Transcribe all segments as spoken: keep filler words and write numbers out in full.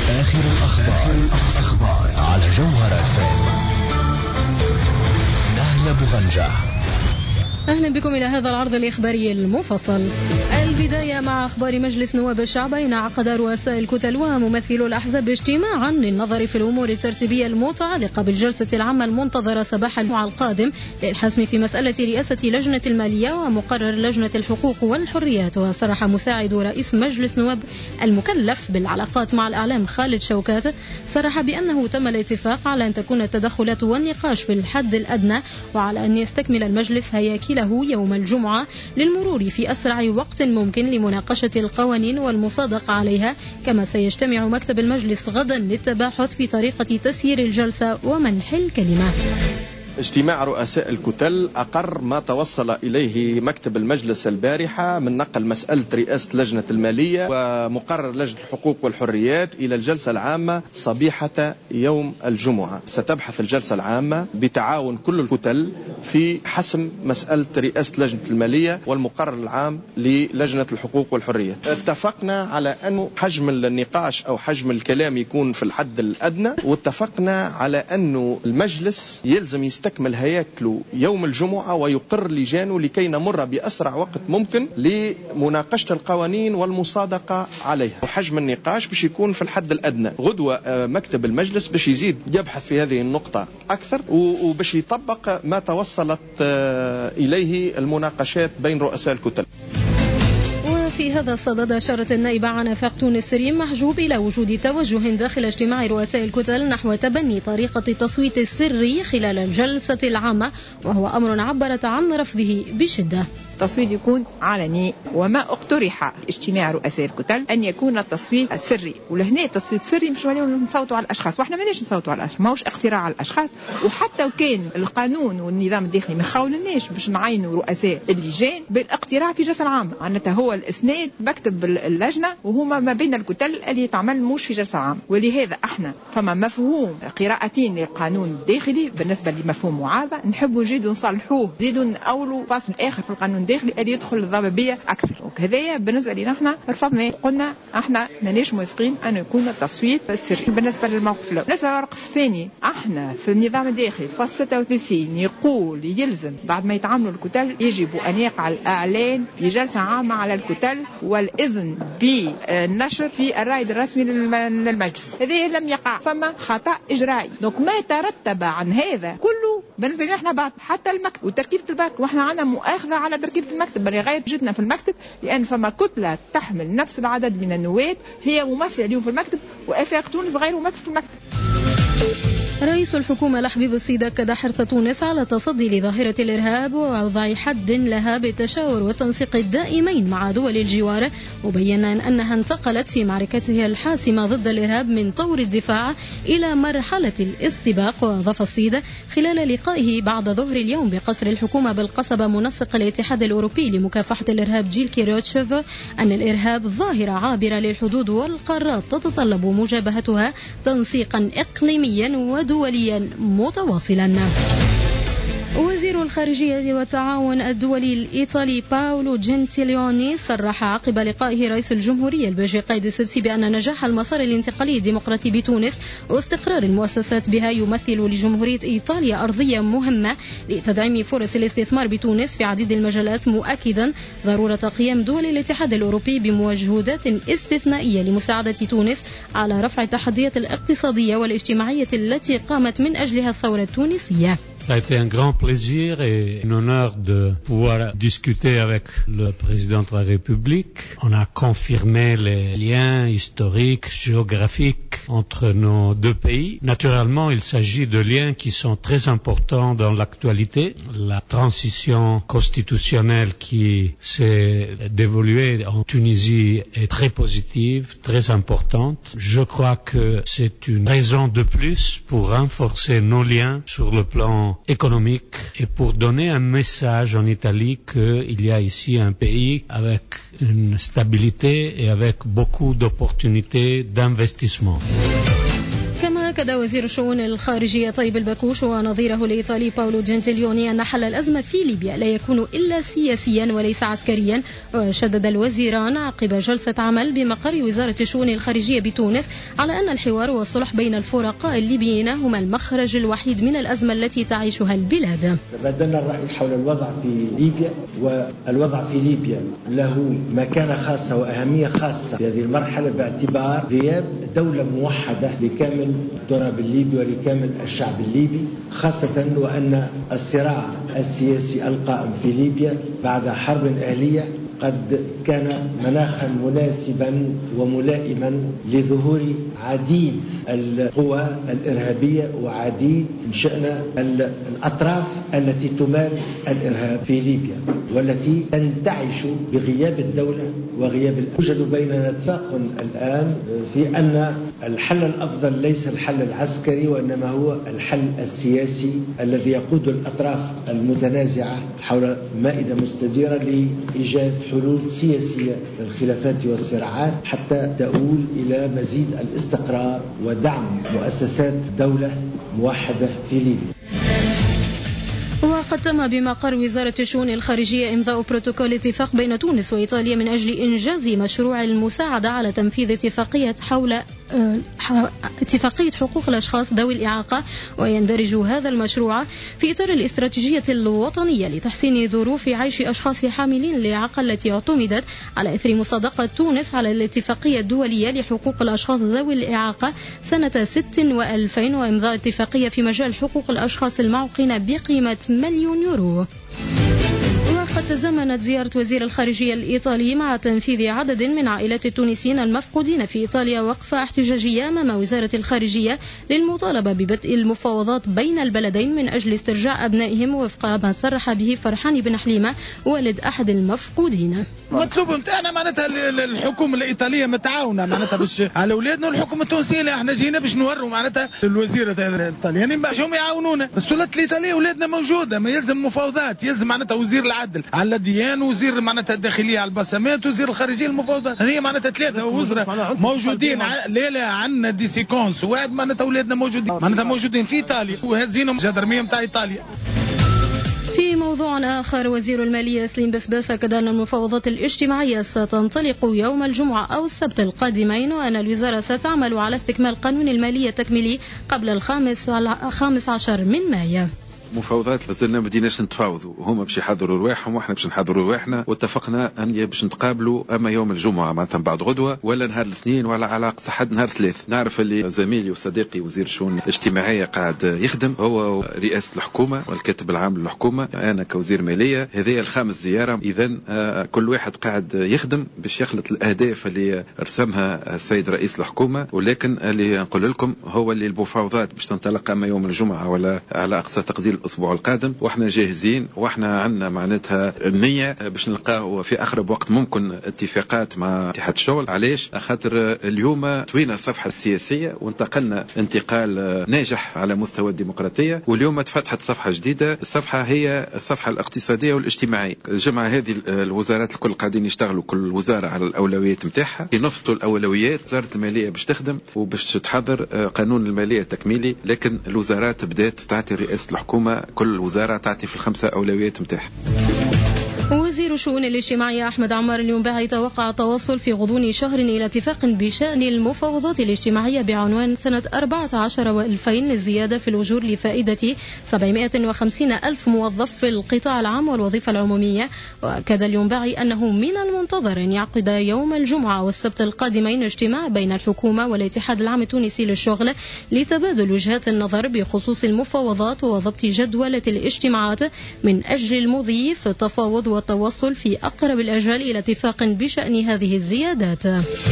آخر الأخبار, الأخبار على جوهرة فام. نهلة بغنجة. أهلا بكم إلى هذا العرض الإخباري المفصل. البداية مع أخبار مجلس نواب الشعب. أين عقد رؤساء الكتل وممثلو الأحزاب اجتماعا للنظر في الأمور الترتيبية المتعلقة بالجلسة العامة المنتظرة صباح الجمعة القادم للحسم في مسألة رئاسة لجنة المالية ومقرر لجنة الحقوق والحريات. وصرح مساعد رئيس مجلس نواب المكلف بالعلاقات مع الإعلام خالد شوكات صرح بأنه تم الاتفاق على أن تكون التدخلات والنقاش في الحد الأدنى وعلى أن يستكمل المجلس هياكله يوم الجمعة للمرور في أسرع وقت ممكن لمناقشة القوانين والمصادقة عليها. كما سيجتمع مكتب المجلس غدا للتباحث في طريقة تسيير الجلسة ومنح الكلمة. اجتماع رؤساء الكتل أقر ما توصل إليه مكتب المجلس البارحة من نقل مسألة رئاسة لجنة المالية ومقرر لجنة الحقوق والحريات إلى الجلسة العامة صبيحة يوم الجمعة. ستبحث الجلسة العامة بتعاون كل الكتل في حسم مسألة رئاسة لجنة المالية والمقرر العام للجنة الحقوق والحريات. اتفقنا على أن حجم النقاش أو حجم الكلام يكون في الحد الأدنى، واتفقنا على أن المجلس يلزم يستكمل يستكمل هياكله يوم الجمعة ويقر لجانه لكي نمر بأسرع وقت ممكن لمناقشة القوانين والمصادقة عليها. وحجم النقاش باش يكون في الحد الأدنى. غدوة مكتب المجلس باش يزيد يبحث في هذه النقطة أكثر وباش يطبق ما توصلت إليه المناقشات بين رؤساء الكتل. في هذا الصدد أشارت النائبة عن فاقتون السريم محجوب إلى وجود توجه داخل اجتماع رؤساء الكتل نحو تبني طريقة التصويت السري خلال الجلسة العامة، وهو أمر عبرت عن رفضه بشدة. التصويت يكون علني، وما اقترح اجتماع رؤساء الكتل أن يكون التصويت السري. ولهنا التصويت السري مش عليه نصوتوا على الأشخاص، واحنا ماناش نصوتوا على الأشخاص، ماهوش اقتراع على الأشخاص. وحتى وكان القانون والنظام الداخلي ما خاولناش باش نعينوا رؤساء اللجان بالاقتراع في جلسة عامة، معناتها هو الإسناد مكتب اللجنة وهما ما بين الكتل اللي يتعمل مش في جلسة عامة. ولهذا احنا فما مفهوم قراءتين للقانون الداخلي بالنسبة لمفهوم معارضة نحبوا نزيدوا نصلحوه، نزيدوا نأولوا فصل آخر في القانون داخلي اللي يدخل الضبابية أكثر. وكذا بالنسبة لنا احنا رفضنا، قلنا احنا ماناش موافقين أن يكون التصويت السري. بالنسبة للموقف الأول، بالنسبة للورق الثاني، احنا في النظام الداخلي فصل ستة وثلاثين يقول يلزم بعد ما يتعاملوا الكتل يجب أن يقع الإعلان في جلسة عامة على الكتل والإذن بالنشر في الرائد الرسمي للمجلس. هذا لم يقع، فما خطأ إجرائي. دونك ما ترتب عن هذا كله بالنسبة لنا احنا بعد حتى المكتب وتركيبة المكتب، واحنا عندنا مؤاخذة على تركيبة المكتب بل غير جدنا في المكتب، لأن فما كتلة تحمل نفس العدد من النواب هي ممثلة اليوم في المكتب، وآفاق تونس غير ممثل في المكتب. رئيس الحكومة لحبيب السيد أكد حرص تونس على التصدي لظاهرة الإرهاب ووضع حد لها بالتشاور والتنسيق الدائمين مع دول الجوار، مبينا أنها انتقلت في معركتها الحاسمة ضد الإرهاب من طور الدفاع إلى مرحلة الاستباق. وأضاف السيد خلال لقائه بعد ظهر اليوم بقصر الحكومة بالقصبة منسق الاتحاد الأوروبي لمكافحة الإرهاب جيل كيروتشيف أن الإرهاب ظاهرة عابرة للحدود والقارات تتطلب مجابهتها تنسيقا إقليميا ودوليا متواصلا. وزير الخارجية والتعاون الدولي الإيطالي باولو جنتيليوني صرح عقب لقائه رئيس الجمهورية البلجيكي قايد السبسي بأن نجاح المسار الانتقالي الديمقراطي بتونس واستقرار المؤسسات بها يمثل لجمهورية إيطاليا أرضية مهمة لتدعيم فرص الاستثمار بتونس في عديد المجالات، مؤكدا ضرورة قيام دول الاتحاد الأوروبي بمجهودات استثنائية لمساعدة تونس على رفع التحديات الاقتصادية والاجتماعية التي قامت من أجلها الثورة التونسية. Ça a été un grand plaisir et un honneur de pouvoir discuter avec le président de la République. On a confirmé les liens historiques, géographiques entre nos deux pays. Naturellement, il s'agit de liens qui sont très importants dans l'actualité. La transition constitutionnelle qui s'est déroulée en Tunisie est très positive, très importante. Je crois que c'est une raison de plus pour renforcer nos liens sur le plan économique et pour donner un message en Italie qu'il y a ici un pays avec une stabilité et avec beaucoup d'opportunités d'investissement. كما أكد وزير الشؤون الخارجية طيب البكوش ونظيره الإيطالي باولو جنتيليوني أن حل الأزمة في ليبيا لا يكون إلا سياسيا وليس عسكريا. وشدد الوزيران عقب جلسة عمل بمقر وزارة الشؤون الخارجية بتونس على أن الحوار والصلح بين الفرقاء الليبيين هما المخرج الوحيد من الأزمة التي تعيشها البلاد. تبادلنا الرأي حول الوضع في ليبيا، والوضع في ليبيا له مكانة خاصة وأهمية خاصة في هذه المرحلة باعتبار غياب دولة موحدة لكامل التراب الليبي ولكامل الشعب الليبي، خاصة وأن الصراع السياسي القائم في ليبيا بعد حرب أهلية قد كان مناخا مناسبا وملائما لظهور عديد القوى الإرهابية وعديد من شأن الأطراف التي تمارس الإرهاب في ليبيا والتي تنتعش بغياب الدولة وغياب. يوجد بيننا اتفاق الآن في أن الحل الأفضل ليس الحل العسكري وإنما هو الحل السياسي الذي يقود الأطراف المتنازعة حول مائدة مستديرة لإيجاد حلول سياسية للخلافات والصراعات حتى تؤول إلى مزيد الاستقرار ودعم مؤسسات دولة موحدة في ليبيا. وقد تم بمقر وزارة الشؤون الخارجية إمضاء بروتوكول اتفاق بين تونس وإيطاليا من أجل إنجاز مشروع المساعدة على تنفيذ اتفاقية حول اتفاقية حقوق الأشخاص ذوي الإعاقة. ويندرج هذا المشروع في إطار الاستراتيجية الوطنية لتحسين ظروف عيش أشخاص حاملين الإعاقة التي اعتمدت على إثر مصادقة تونس على الاتفاقية الدولية لحقوق الأشخاص ذوي الإعاقة سنة ست وألفين وإمضاء اتفاقية في مجال حقوق الأشخاص المعوقين بقيمة مليون يورو. وقد تزامنت زيارة وزير الخارجية الإيطالي مع تنفيذ عدد من عائلات التونسيين المفقودين في إيطاليا وقفة احتجاجية أمام وزارة الخارجية للمطالبة ببدء المفاوضات بين البلدين من أجل استرجاع أبنائهم وفق ما صرح به فرحان بن حليمة والد أحد المفقودين. مطلوب متاعنا معناتها الحكومة الإيطالية متعاونة معناتها باش على أولادنا، والحكومة التونسية احنا جينا باش نوروا معناتها الوزيرة الإيطاليين باش هم يعاونونا. السلطات الإيطالية أولادنا موجودة، ما يلزم مفاوضات، يلزم معناتها وزير العدل على الديان وزير معناتها الداخلية على البسامات وزير الخارجية المفاوضات. هذه معناتها ثلاثة وزراء موجودين. لا لا عندنا دي سيكونس واحد معناتها أولادنا موجودين معناتها موجودين في إيطاليا وهزينهم جدرمية متاع إيطاليا. في موضوع آخر، وزير المالية سليم بسباس أكد أن المفاوضات الاجتماعية ستنطلق يوم الجمعة أو السبت القادمين، وأن الوزارة ستعمل على استكمال قانون المالية التكميلي قبل الخامس عشر من مايو. مفاوضات لازلنا ما بديناش نتفاوضوا، وهما باش يحضروا رواحهم واحنا باش نحضروا رواحنا، واتفقنا ان باش نتقابلوا اما يوم الجمعه معناتها بعد غدوه ولا نهار الاثنين ولا على اقصى حد نهار ثلاث. نعرف اللي زميلي وصديقي وزير الشؤون الاجتماعيه قاعد يخدم، هو رئاسه الحكومه والكاتب العام للحكومه، انا كوزير ماليه. هذه الخامس زياره، اذا كل واحد قاعد يخدم باش يخلط الاهداف اللي رسمها السيد رئيس الحكومه، ولكن اللي نقول لكم هو اللي المفاوضات باش تنطلق اما يوم الجمعه ولا على اقصى تقدير الأسبوع القادم، وإحنا جاهزين وإحنا عندنا معناتها النية باش نلقاو في أقرب وقت ممكن اتفاقات مع اتحاد الشغل. علاش؟ خاطر اليوم طوينا الصفحة السياسية وانتقلنا انتقال ناجح على مستوى الديمقراطية، واليوم تفتحت صفحة جديدة. الصفحة هي الصفحة الاقتصادية والاجتماعية. الجمعة هذه الوزارات الكل قاعدين يشتغلوا كل وزارة على الأولويات متاعها، ينفضوا الأولويات. وزارة المالية باش تخدم وباش تحضر قانون المالية التكميلي، لكن الوزارات بدأت تعطي رئاسة الحكومة كل وزارة تعطي في الخمسة أولويات متاعها. وزير الشؤون الاجتماعية أحمد عمار اليوم توقع التوصل في غضون شهر إلى اتفاق بشأن المفاوضات الاجتماعية بعنوان سنة أربعة عشر وألفين الزيادة في الأجور لفائدة سبعمائة وخمسين ألف موظف في القطاع العام والوظيفة العمومية. وأكد اليوم أنه من المنتظر أن يعقد يوم الجمعة والسبت القادمين اجتماع بين الحكومة والاتحاد العام التونسي للشغل لتبادل وجهات النظر بخصوص المفاوضات وضبط جدولة الاجتماعات من أجل المضي في التفاوض والتوصل في أقرب الأجال إلى اتفاق بشأن هذه الزيادات.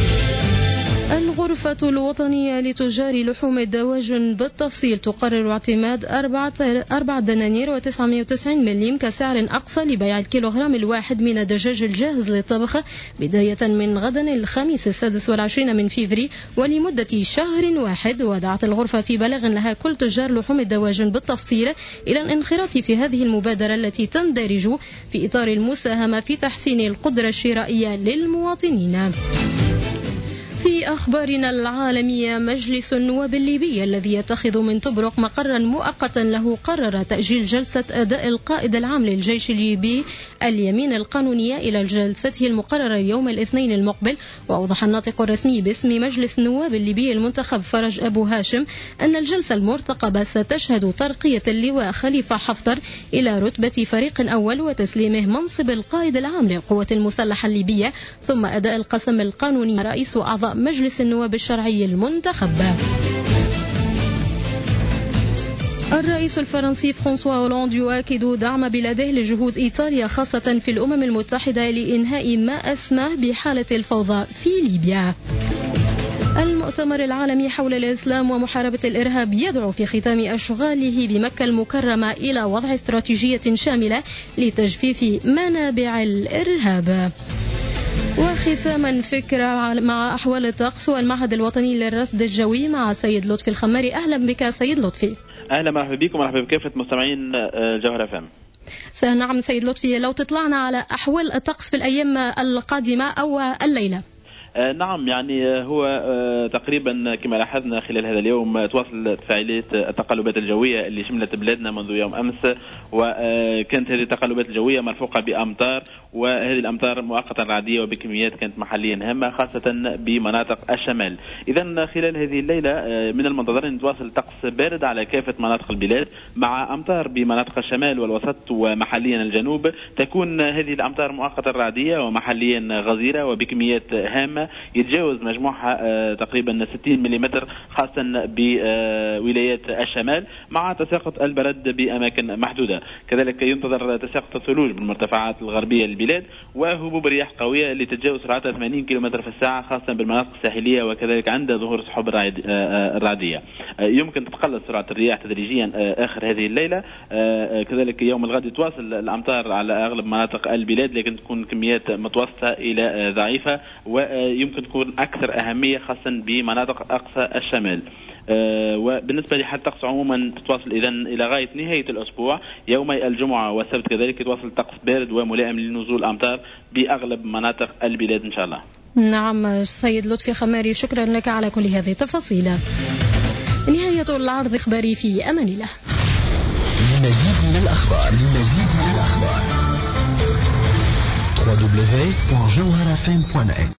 الغرفة الوطنية لتجار لحوم الدواجن بالتفصيل تقرر اعتماد أربعة دنانير وتسعمائة وتسعين مليم كسعر أقصى لبيع الكيلوغرام الواحد من الدجاج الجاهز للطبخ بداية من غدا الخميس السادس والعشرين من فيفري ولمدة شهر واحد. ودعت الغرفة في بلاغ لها كل تجار لحوم الدواجن بالتفصيل إلى الانخراط في هذه المبادرة التي تندرج في إطار المساهمة في تحسين القدرة الشرائية للمواطنين. في أخبارنا العالمية، مجلس النواب الليبي الذي يتخذ من طبرق مقرا مؤقتا له قرر تأجيل جلسة أداء القائد العام للجيش الليبي اليمين القانونية إلى جلسته المقررة يوم الاثنين المقبل. وأوضح الناطق الرسمي باسم مجلس النواب الليبي المنتخب فرج أبو هاشم أن الجلسة المرتقبة ستشهد ترقية اللواء خليفة حفتر إلى رتبة فريق أول وتسليمه منصب القائد العام للقوات المسلحة الليبية، ثم أداء القسم القانوني رئيس وأعضاء مجلس النواب الشرعي المنتخب. الرئيس الفرنسي فرانسوا هولاند يؤكد دعم بلاده لجهود إيطاليا خاصة في الأمم المتحدة لإنهاء ما أسماه بحالة الفوضى في ليبيا. المؤتمر العالمي حول الإسلام ومحاربة الإرهاب يدعو في ختام أشغاله بمكة المكرمة إلى وضع استراتيجية شاملة لتجفيف منابع الإرهاب. وختاما فكرة مع أحوال الطقس والمعهد الوطني للرصد الجوي مع سيد لطفي الخماري. أهلا بك سيد لطفي. أهلا، مرحبا بكم، مرحبا بكافة مستمعين جوهرة فم. نعم سيد لطفي، لو تطلعنا على أحوال الطقس في الأيام القادمة أو الليلة. نعم، يعني هو تقريبا كما لاحظنا خلال هذا اليوم تواصل فعالية التقلبات الجوية اللي شملت بلادنا منذ يوم أمس، وكانت هذه التقلبات الجوية مرفوقة بأمطار، وهذه الأمطار مؤقتا رعدية وبكميات كانت محليا هامة خاصة بمناطق الشمال. إذا خلال هذه الليلة من المنتظر أن تواصل طقس بارد على كافة مناطق البلاد مع أمطار بمناطق الشمال والوسط ومحليا الجنوب. تكون هذه الأمطار مؤقتا رعدية ومحليا غزيرة وبكميات هامة يتجاوز مجموعها تقريبا ستين ملم خاصة بولايات الشمال، مع تساقط البرد بأماكن محدودة. كذلك ينتظر تساقط الثلوج بالمرتفعات الغربية للبلاد وهبوب رياح قوية اللي تتجاوز سرعتها ثمانين كيلومتر في الساعة خاصة بالمناطق الساحلية، وكذلك عند ظهور سحب الرعدية. يمكن تتقلص سرعة الرياح تدريجيا آخر هذه الليلة. كذلك يوم الغد تواصل الأمطار على أغلب مناطق البلاد، لكن تكون كميات متوسطة إلى ضعيفة، ويمكن تكون أكثر أهمية خاصة بمناطق أقصى الشمال. أه وبالنسبة لحالة الطقس عموما تتواصل إذن إلى غاية نهاية الأسبوع، يومي الجمعة والسبت كذلك يتواصل طقس بارد وملائم لنزول أمطار بأغلب مناطق البلاد إن شاء الله. نعم سيد لطفي خماري، شكرا لك على كل هذه التفاصيل. نهاية العرض إخباري، في أمان الله. لمزيد من الأخبار لمزيد من الأخبار دبليو دبليو دبليو دوت جوهرة إف إم دوت نت